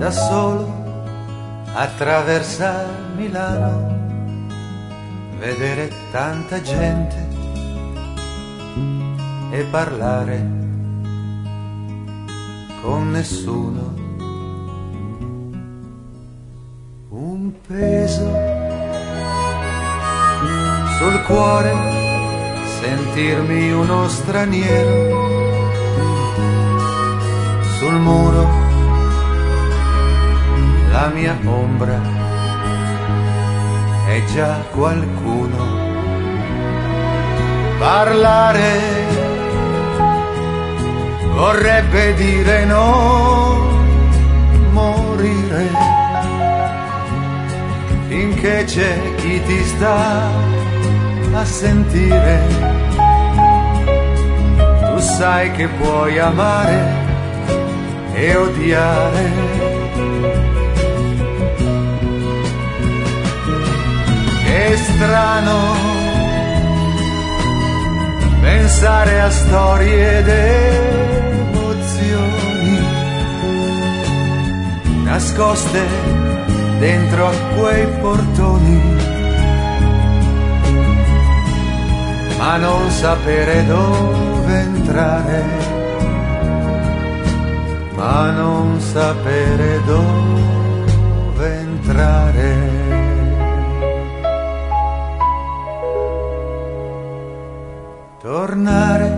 da solo attraversare Milano, vedere tanta gente e parlare con nessuno. Un peso sul cuore, sentirmi uno straniero. Sul muro la mia ombra è già qualcuno. Parlare vorrebbe dire non morire, finché c'è chi ti sta a sentire. Tu sai che puoi amare e odiare. Che strano pensare a storie ed emozioni nascoste dentro a quei portoni, ma non sapere dove entrare, ma non sapere dove entrare. Tornare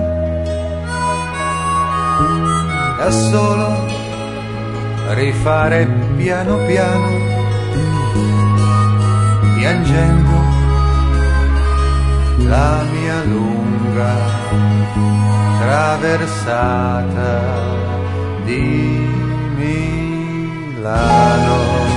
da solo, rifare piano piano, piangendo la mia lunga traversata di Milano.